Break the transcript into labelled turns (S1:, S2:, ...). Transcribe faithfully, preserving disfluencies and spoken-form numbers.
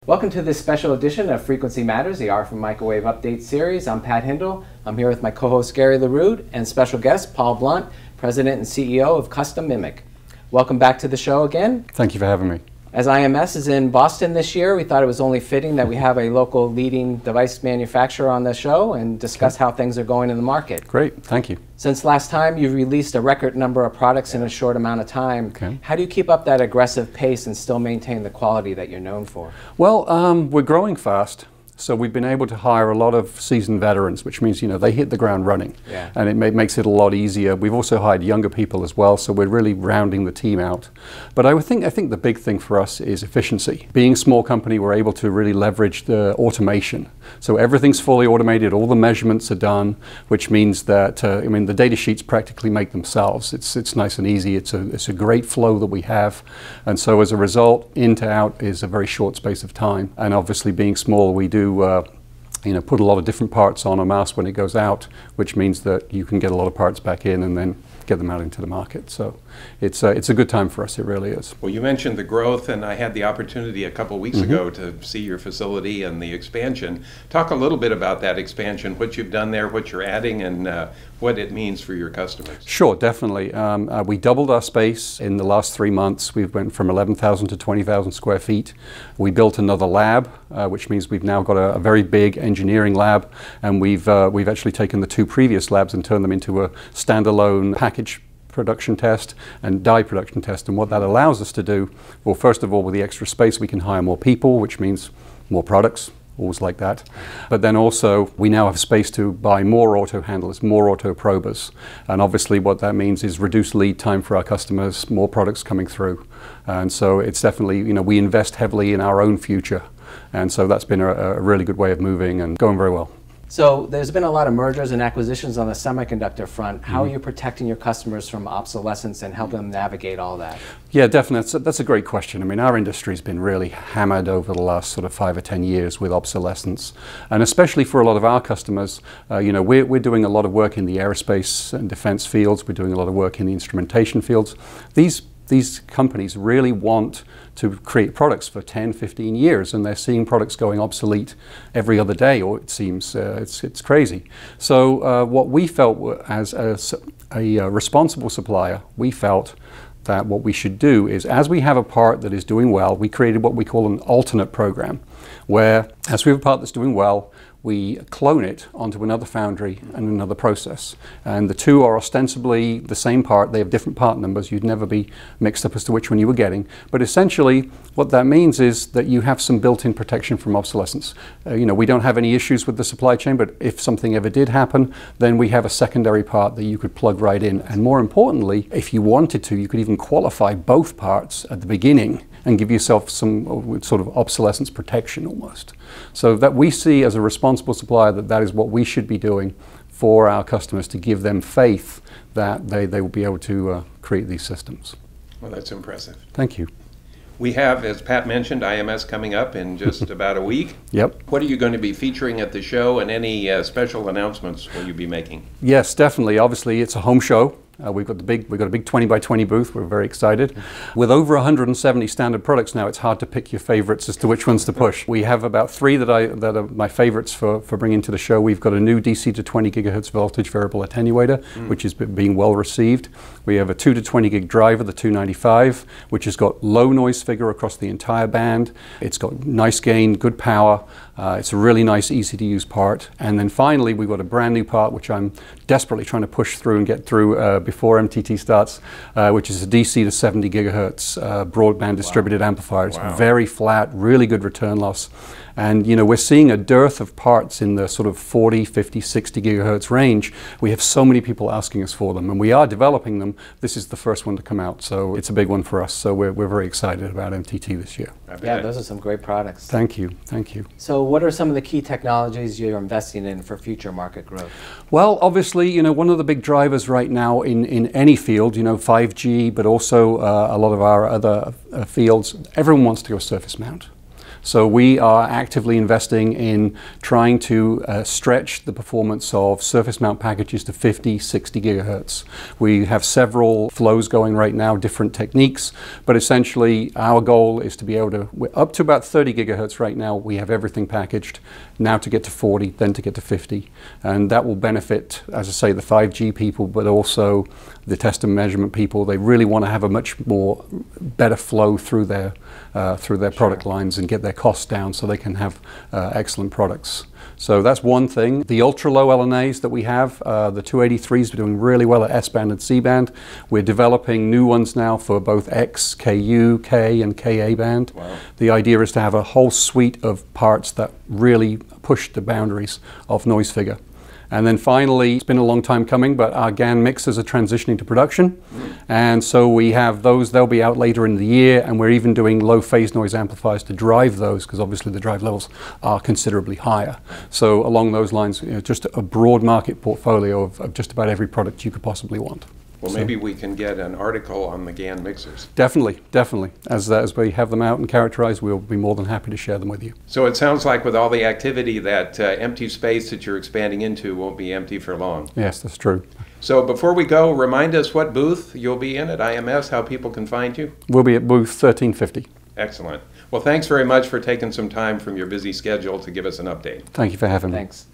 S1: Welcome to this special edition of Frequency Matters, the R F Microwave Update Series. I'm Pat Hindle. I'm here with my co-host Gary LaRue and special guest Paul Blunt, President and C E O of Custom MMIC. Welcome back to the show again.
S2: Thank you for having me.
S1: As I M S is in Boston this year, we thought it was only fitting that we have a local leading device manufacturer on the show and discuss
S2: okay.
S1: how things are going in the market.
S2: Great, thank you.
S1: Since last time, you've released a record number of products in a short amount of time.
S2: Okay.
S1: How do you keep up that aggressive pace and still maintain the quality that you're known for?
S2: Well, um, we're growing fast. So we've been able to hire a lot of seasoned veterans, which means, you know, they hit the ground running.
S1: Yeah.
S2: And it ma makes it a lot easier. We've also hired younger people as well, so we're really rounding the team out. But I would think, I think the big thing for us is efficiency. Being a small company, we're able to really leverage the automation. So everything's fully automated, all the measurements are done, which means that, uh, I mean, the data sheets practically make themselves. It's, it's nice and easy. It's a, it's a great flow that we have. And so as a result, in to out is a very short space of time. And obviously being small, we do Uh, you know, put a lot of different parts on a mask when it goes out, which means that you can get a lot of parts back in and then get them out into the market. So it's, uh, it's a good time for us, it really is.
S3: Well, you mentioned the growth, and I had the opportunity a couple weeks mm-hmm. ago to see your facility and the expansion. Talk a little bit about that expansion, what you've done there, what you're adding, and uh, what it means for your customers.
S2: Sure, definitely. Um, uh, we doubled our space in the last three months. We went from eleven thousand to twenty thousand square feet. We built another lab, uh, which means we've now got a, a very big engineering lab, and we've, uh, we've actually taken the two previous labs and turned them into a standalone package production test and die production test. And what that allows us to do, well, first of all, with the extra space, we can hire more people, which means more products. Always like that. But then also we now have space to buy more auto handlers, more auto probers. And obviously what that means is reduced lead time for our customers, more products coming through. And so it's definitely, you know, we invest heavily in our own future. And so that's been a, a really good way of moving and going very well.
S1: So there's been a lot of mergers and acquisitions on the semiconductor front. How mm-hmm. are you protecting your customers from obsolescence and helping them navigate all that?
S2: Yeah, definitely. That's a, that's a great question. I mean, our industry's been really hammered over the last sort of five or ten years with obsolescence. And especially for a lot of our customers, uh, you know, we're, we're doing a lot of work in the aerospace and defense fields. We're doing a lot of work in the instrumentation fields. These These companies really want to create products for ten, fifteen years, and they're seeing products going obsolete every other day, or it seems uh, it's, it's crazy. So uh, what we felt as a, a, a responsible supplier, we felt that what we should do is, as we have a part that is doing well, we created what we call an alternate program, where as we have a part that's doing well, we clone it onto another foundry and another process. And the two are ostensibly the same part. They have different part numbers. You'd never be mixed up as to which one you were getting. But essentially, what that means is that you have some built-in protection from obsolescence. Uh, you know, we don't have any issues with the supply chain, but if something ever did happen, then we have a secondary part that you could plug right in. And more importantly, if you wanted to, you could even qualify both parts at the beginning and give yourself some sort of obsolescence protection almost. So that we see as a responsible supplier that that is what we should be doing for our customers, to give them faith that they, they will be able to uh, create these systems.
S3: Well, that's impressive.
S2: Thank you.
S3: We have, as Pat mentioned, I M S coming up in just about a week.
S2: Yep.
S3: What are you going to be featuring at the show, and any uh, special announcements will you be making?
S2: Yes, definitely. Obviously, it's a home show. Uh, we've got the big, we've got a big twenty by twenty booth. We're very excited. With over one hundred seventy standard products now, it's hard to pick your favorites as to which ones to push. We have about three that I that are my favorites for for bringing to the show. We've got a new D C to twenty gigahertz voltage variable attenuator, mm. which is being well received. We have a two to twenty gig driver, the two ninety-five, which has got low noise figure across the entire band. It's got nice gain, good power. Uh, it's a really nice, easy to use part. And then finally, we've got a brand new part, which I'm desperately trying to push through and get through uh, before M T T starts, uh, which is a D C to seventy gigahertz uh, broadband distributed wow. amplifier. It's wow. very flat, really good return loss. And you know, we're seeing a dearth of parts in the sort of forty, fifty, sixty gigahertz range. We have so many people asking us for them, and we are developing them. This is the first one to come out, so it's a big one for us. So we're, we're very excited about M T T this year.
S1: Yeah, those are some great products.
S2: Thank you, thank you.
S1: So what are some of the key technologies you're investing in for future market growth?
S2: Well, obviously, you know, one of the big drivers right now in, in any field, you know, five G, but also uh, a lot of our other uh, fields, everyone wants to go surface mount. So we are actively investing in trying to uh, stretch the performance of surface mount packages to fifty, sixty gigahertz. We have several flows going right now, different techniques, but essentially our goal is to be able to, we're up to about thirty gigahertz right now. We have everything packaged. Now to get to forty, then to get to fifty. And that will benefit, as I say, the five G people, but also the test and measurement people. They really want to have a much more better flow through their uh, through their product
S3: Sure.
S2: lines and get their costs down so they can have uh, excellent products. So that's one thing. The ultra low L N As that we have, uh, the two eighty-threes are doing really well at S band and C band. We're developing new ones now for both X, K U, K, and K A band.
S3: Wow.
S2: The idea is to have a whole suite of parts that really push the boundaries of noise figure. And then finally, it's been a long time coming, but our GaN mixers are transitioning to production. Mm. And so we have those, they'll be out later in the year, and we're even doing low phase noise amplifiers to drive those, because obviously the drive levels are considerably higher. So along those lines, you know, just a broad market portfolio of, of just about every product you could possibly want.
S3: Well,
S2: So-
S3: maybe we can get an article on the GaN mixers.
S2: Definitely, definitely. As, as we have them out and characterized, we'll be more than happy to share them with you.
S3: So it sounds like with all the activity, that uh, empty space that you're expanding into won't be empty for long.
S2: Yes, that's true.
S3: So before we go, remind us what booth you'll be in at I M S, how people can find you.
S2: We'll be at booth thirteen fifty.
S3: Excellent. Well, thanks very much for taking some time from your busy schedule to give us an update.
S2: Thank you for having me.
S1: Thanks.